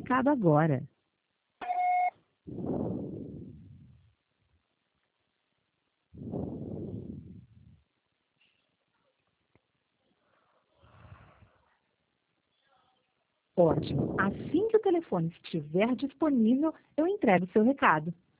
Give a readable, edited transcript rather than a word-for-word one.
recado agora. Ótimo. Assim que o telefone estiver disponível, eu entrego o seu recado.